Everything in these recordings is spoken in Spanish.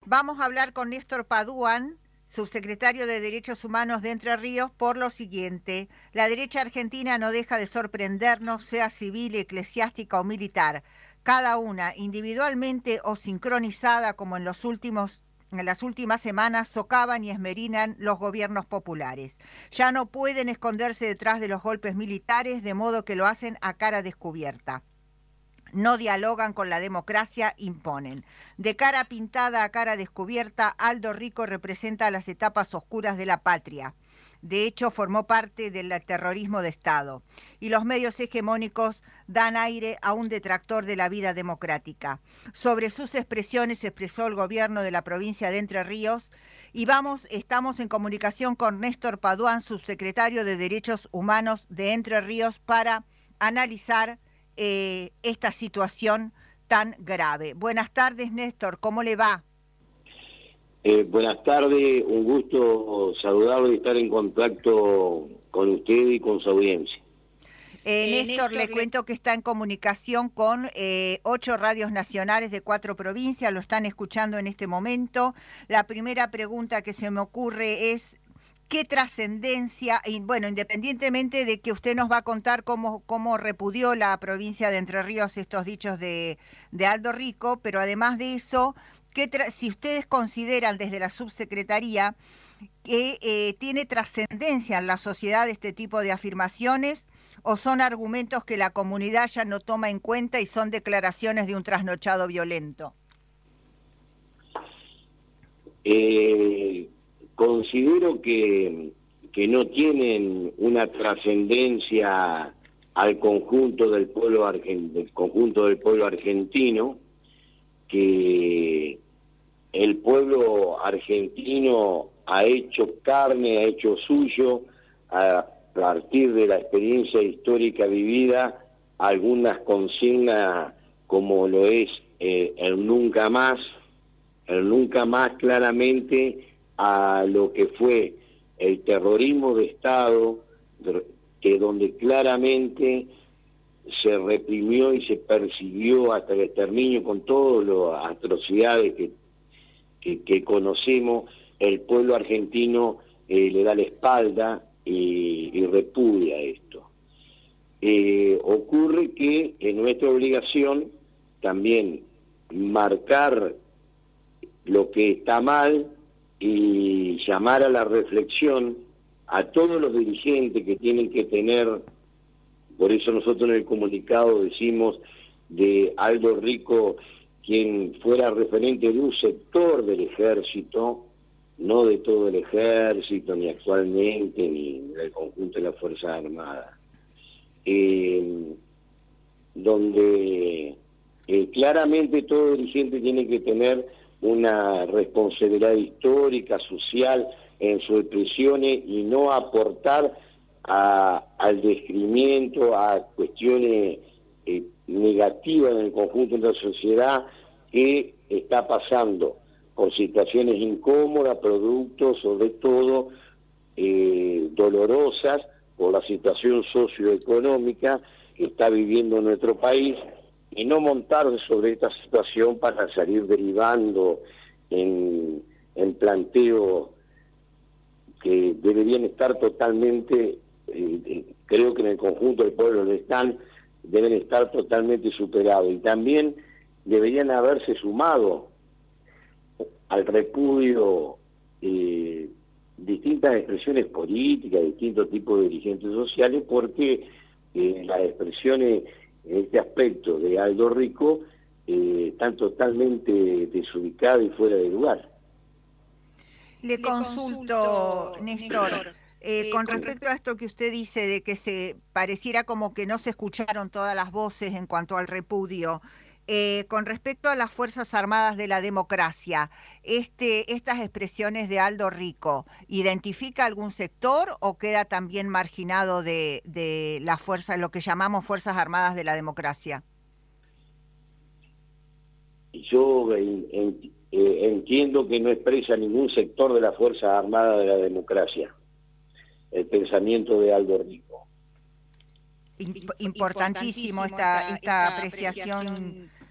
Vamos a hablar con Néstor Paduan, subsecretario de Derechos Humanos de Entre Ríos, por lo siguiente. La derecha argentina no deja de sorprendernos, sea civil, eclesiástica o militar, cada una individualmente o sincronizada, como en las últimas semanas socavan y esmerinan los gobiernos populares. Ya no pueden esconderse detrás de los golpes militares, de modo que lo hacen a cara descubierta. No dialogan con la democracia, imponen. De cara pintada a cara descubierta, Aldo Rico representa las etapas oscuras de la patria. De hecho, formó parte del terrorismo de Estado. Y los medios hegemónicos dan aire a un detractor de la vida democrática. Sobre sus expresiones expresó el gobierno de la provincia de Entre Ríos. Y estamos en comunicación con Néstor Paduan, subsecretario de Derechos Humanos de Entre Ríos, para analizar esta situación tan grave. Buenas tardes, Néstor, ¿cómo le va? Buenas tardes, un gusto saludarlo y estar en contacto con usted y con su audiencia. Néstor, le cuento que está en comunicación con 8 radios nacionales de 4 provincias, lo están escuchando en este momento. La primera pregunta que se me ocurre es: ¿qué trascendencia? Y bueno, independientemente de que usted nos va a contar cómo repudió la provincia de Entre Ríos estos dichos de Aldo Rico, pero además de eso, si ustedes consideran desde la subsecretaría que tiene trascendencia en la sociedad este tipo de afirmaciones, o son argumentos que la comunidad ya no toma en cuenta y son declaraciones de un trasnochado violento. Considero que no tienen una trascendencia al conjunto del pueblo argentino, que el pueblo argentino ha hecho carne, ha hecho suyo, a partir de la experiencia histórica vivida, algunas consignas como lo es el nunca más claramente a lo que fue el terrorismo de Estado, que donde claramente se reprimió y se persiguió hasta el exterminio con todas las atrocidades que conocemos. El pueblo argentino le da la espalda y repudia esto. Ocurre que es nuestra obligación también marcar lo que está mal y llamar a la reflexión a todos los dirigentes que tienen que tener. Por eso nosotros en el comunicado decimos de Aldo Rico, quien fuera referente de un sector del ejército, no de todo el ejército, ni actualmente, ni del conjunto de las Fuerzas Armadas, donde claramente todo dirigente tiene que tener una responsabilidad histórica, social, en sus expresiones y no aportar al descrimiento, a cuestiones negativas en el conjunto de la sociedad que está pasando con situaciones incómodas, producto sobre todo dolorosas por la situación socioeconómica que está viviendo nuestro país, y no montarse sobre esta situación para salir derivando en planteos que deberían estar totalmente, creo que en el conjunto del pueblo lo están, deben estar totalmente superados, y también deberían haberse sumado al repudio distintas expresiones políticas, distintos tipos de dirigentes sociales, porque las expresiones en este aspecto de Aldo Rico están totalmente desubicadas y fuera de lugar. Le consulto, Néstor, con respecto a esto que usted dice de que se pareciera como que no se escucharon todas las voces en cuanto al repudio, con respecto a las Fuerzas Armadas de la Democracia, estas expresiones de Aldo Rico, ¿identifica algún sector o queda también marginado de las fuerzas, lo que llamamos Fuerzas Armadas de la Democracia? Yo entiendo que no expresa ningún sector de la Fuerza Armada de la Democracia el pensamiento de Aldo Rico. Importantísimo esta apreciación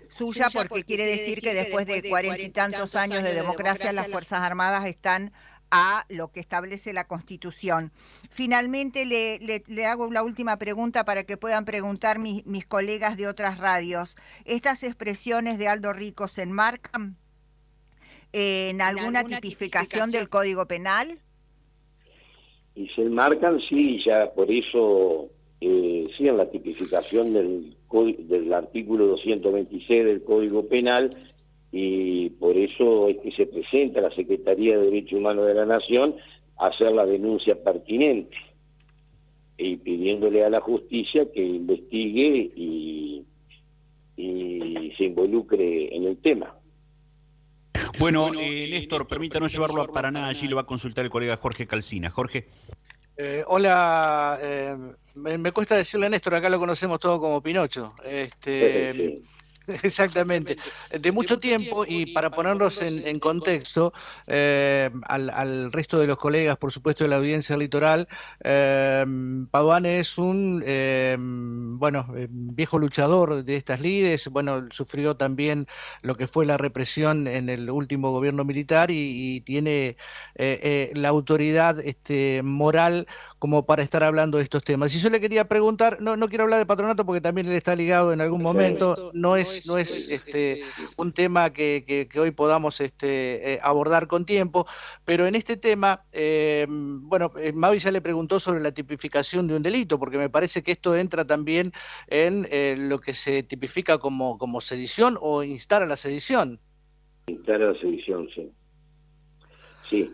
suya, porque quiere decir que después de 40 y tantos años de democracia las Fuerzas Armadas están a lo que establece la Constitución. Finalmente le hago la última pregunta para que puedan preguntar mis colegas de otras radios. ¿Estas expresiones de Aldo Rico se enmarcan en alguna tipificación del Código Penal? Y se enmarcan, sí, ya por eso, sí, en la tipificación del artículo 226 del Código Penal, y por eso es que se presenta a la Secretaría de Derechos Humanos de la Nación a hacer la denuncia pertinente y pidiéndole a la justicia que investigue y se involucre en el tema. Bueno, Néstor, permítanos llevarlo a Paraná, allí lo va a consultar el colega Jorge Calcina. Jorge. Hola, me cuesta decirle Néstor, acá lo conocemos todo como Pinocho. Sí. Exactamente, de mucho tiempo, y para ponerlos en contexto, al resto de los colegas, por supuesto, de la audiencia litoral, Paduan es un viejo luchador de estas lides. Bueno, sufrió también lo que fue la represión en el último gobierno militar y tiene la autoridad moral como para estar hablando de estos temas. Y yo le quería preguntar, no quiero hablar de patronato porque también él está ligado en algún momento, no es un tema que hoy podamos abordar con tiempo, pero en este tema, Mavi ya le preguntó sobre la tipificación de un delito, porque me parece que esto entra también en lo que se tipifica como sedición o instar a la sedición. Instar a la sedición, sí. Sí,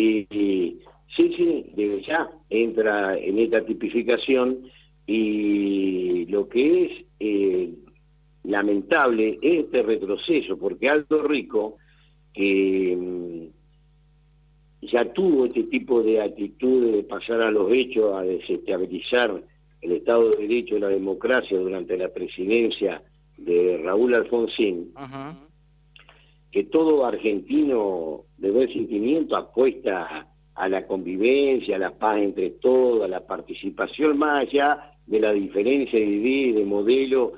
sí, desde ya entra en esta tipificación, y lo que es lamentable es este retroceso, porque Aldo Rico ya tuvo este tipo de actitudes de pasar a los hechos, a desestabilizar el Estado de Derecho y la democracia durante la presidencia de Raúl Alfonsín. Uh-huh. Que todo argentino de buen sentimiento apuesta a la convivencia, a la paz entre todos, a la participación, más allá de la diferencia de idea y de modelo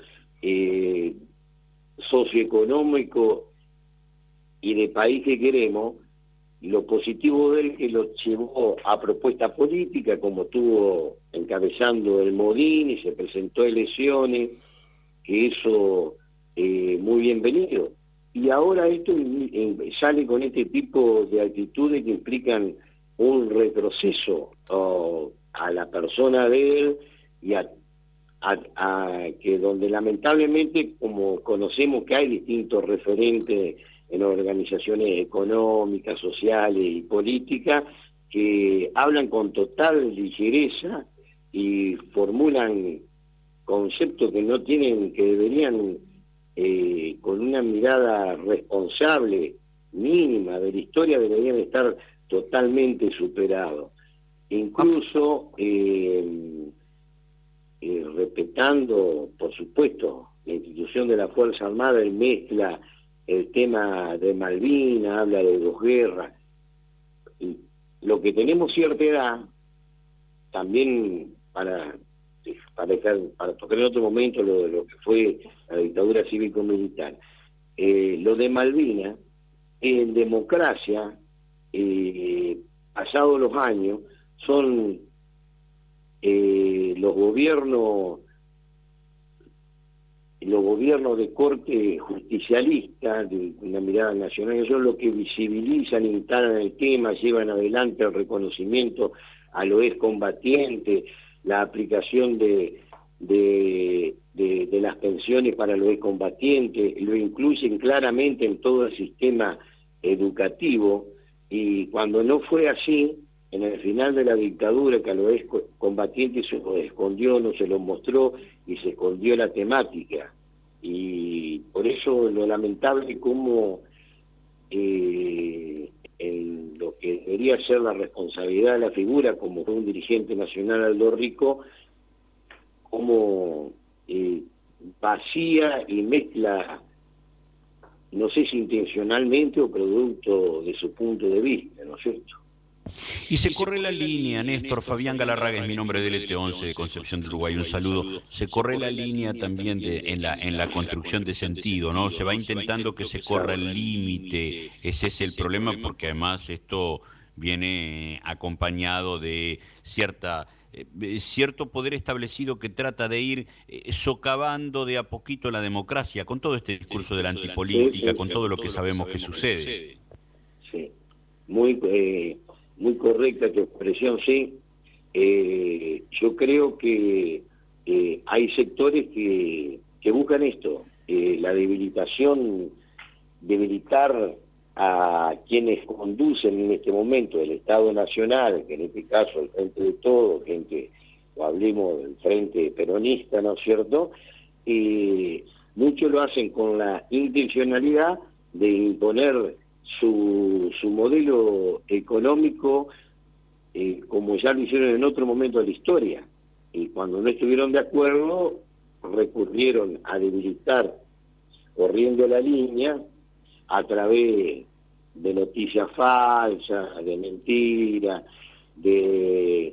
socioeconómico y de país que queremos. Lo positivo de él que lo llevó a propuesta política, como estuvo encabezando el Modín y se presentó a elecciones, que eso muy bienvenido. Y ahora esto sale con este tipo de actitudes que implican un retroceso a la persona de él, y a que donde lamentablemente, como conocemos que hay distintos referentes en organizaciones económicas, sociales y políticas, que hablan con total ligereza y formulan conceptos que no tienen, que deberían, con una mirada responsable mínima de la historia, deberían estar totalmente superados. Incluso respetando, por supuesto, la institución de la Fuerza Armada, él mezcla el tema de Malvinas, habla de dos guerras. Y lo que tenemos cierta edad, también para tocar en otro momento lo que fue la dictadura cívico-militar, lo de Malvinas, en democracia, pasados los años, son los gobiernos de corte justicialista, de una mirada nacional, que son los que visibilizan, instalan el tema, llevan adelante el reconocimiento a los excombatientes, la aplicación de las pensiones para los excombatientes, lo incluyen claramente en todo el sistema educativo. Y cuando no fue así, en el final de la dictadura, que a los excombatientes se los escondió, no se los mostró, y se escondió la temática. Y por eso lo lamentable como en lo que debería ser la responsabilidad de la figura, como fue un dirigente nacional, Aldo Rico, como vacía y mezcla, no sé si intencionalmente o producto de su punto de vista, ¿no es cierto? Y se corre la línea, Néstor. Fabián Galarraga es mi nombre del ET11 de Concepción del Uruguay, un saludo. Se corre la línea también en la construcción de sentido, ¿no? Se va intentando que se corra el límite. Ese es el problema, porque además esto viene acompañado de cierto poder establecido que trata de ir socavando de a poquito la democracia, con todo este discurso de la antipolítica, con todo lo que sabemos que sucede. Sí, muy correcta tu expresión, sí. Yo creo que hay sectores que buscan esto, la debilitar a quienes conducen en este momento el Estado Nacional, que en este caso el Frente de Todos, o hablemos del Frente Peronista, ¿no es cierto? Muchos lo hacen con la intencionalidad de imponer su modelo económico, como ya lo hicieron en otro momento de la historia, y cuando no estuvieron de acuerdo recurrieron a debilitar, corriendo la línea, a través de noticias falsas, de mentiras, de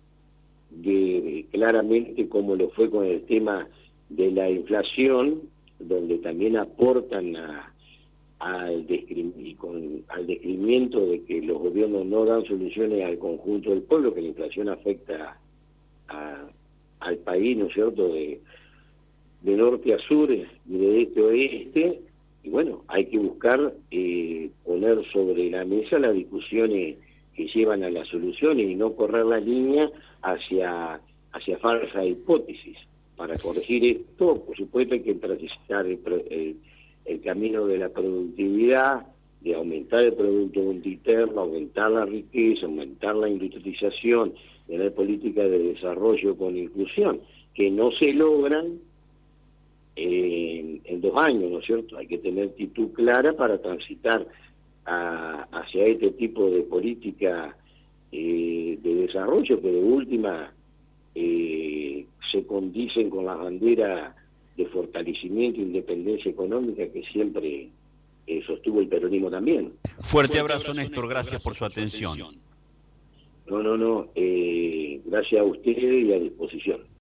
claramente como lo fue con el tema de la inflación, donde también aportan al descrimiento de que los gobiernos no dan soluciones al conjunto del pueblo, que la inflación afecta al país, ¿no es cierto?, de norte a sur y de este a oeste. Y bueno, hay que buscar poner sobre la mesa las discusiones que llevan a las soluciones y no correr la línea hacia falsas hipótesis. Para corregir esto, por supuesto, hay que transitar el camino de la productividad, de aumentar el Producto Interno, aumentar la riqueza, aumentar la industrialización, tener políticas de desarrollo con inclusión, que no se logran en 2 años, ¿no es cierto? Hay que tener actitud clara para transitar hacia este tipo de política de desarrollo, que de última se condicen con la bandera de fortalecimiento e independencia económica que siempre sostuvo el peronismo también. Fuerte abrazo, Néstor, gracias por su atención. No, gracias a ustedes y a disposición.